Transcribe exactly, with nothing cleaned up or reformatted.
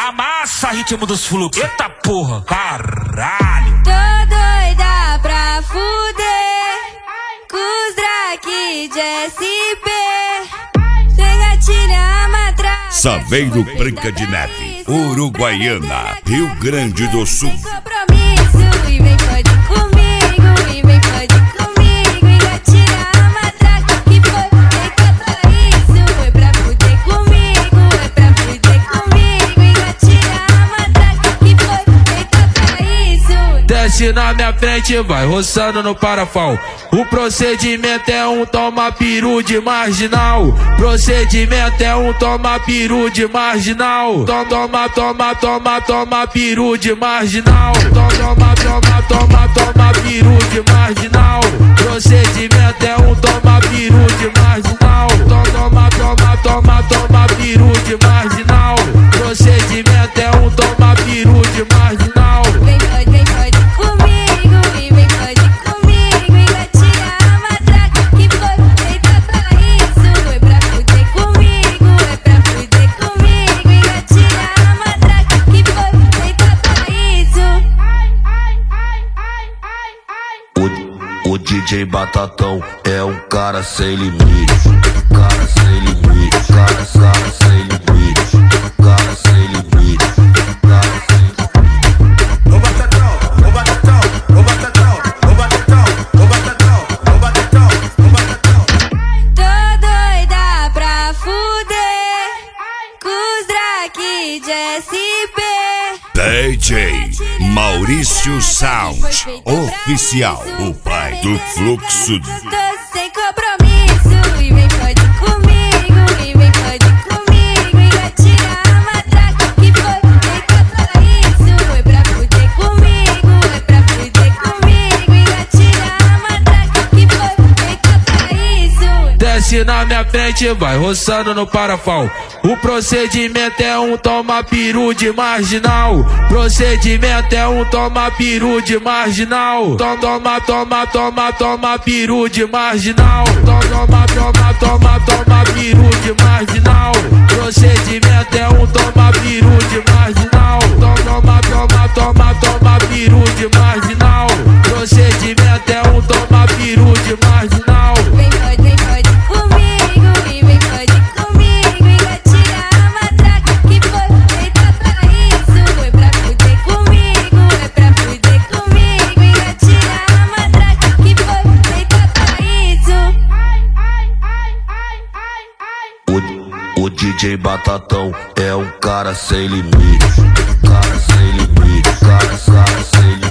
Amassa ritmo dos fluxos. Eita porra, caralho. Tô doida pra fuder com os drag de S P. Pegatilha, matraca. Saveiro Branca de Neve, Uruguaiana, Rio Grande do Sul. Sem compromisso e vem pode comigo, e vem pode comigo. Engatilha a matraca que foi feita pra isso. Foi pra fuder comigo, é pra fuder comigo. Engatilha a matraca que foi feita pra isso. Desce na minha frente, vai roçando no parafal. O procedimento é um toma peru de marginal. Procedimento é um toma peru de marginal. Toma, toma, toma, toma, toma peru de marginal. Toma, toma, toma, toma peru de marginal. Procedimento é um toma peru de marginal. Toma, toma, toma, toma peru de marginal. Procedimento é um toma peru de marginal. Vem pode, vem pode comigo, e vem pode comigo. Engatilha a matraca que foi feita pra isso. Foi pra fuder comigo, é pra fuder comigo. Engatilha a matraca que foi feita pra isso. O, o D J Batatão é um cara sem limite. Cara sem limite, cara, cara sem limite. Cara sem limite, cara sem limite. Ô Batatão, ô Batatão, ô Batatão, ô Batatão, ô Batatão, ô Batatão, ô Batatão. Tô doida pra fuder com os drag de S P. D J Maurício Sound Oficial, o pai do fluxo. Tô sem compromisso e vem pode comigo, e vem pode comigo. Engatilha a matraca que foi feita pra isso. Foi pra fuder comigo, é pra fuder comigo. Engatilha a matraca que foi feita pra isso. Desce na minha frente, vai roçando no parafal. O procedimento é um toma peru de marginal. Procedimento é um toma peru de marginal. Toma, toma, toma, toma peru de marginal. Toma, toma, toma, toma peru de marginal. Procedimento é um toma peru de marginal. Toma, toma, toma, toma peru de marginal. Procedimento é um toma peru de marginal. Vem pode, vem pode comigo, e vem pode comigo. Engatilha a matraca que foi feita pra isso. Foi pra fuder comigo, é pra fuder comigo. Engatilha a matraca que foi feita pra isso. O, o D J Batatão é um cara sem limite. Cara sem limite, cara, cara sem limite.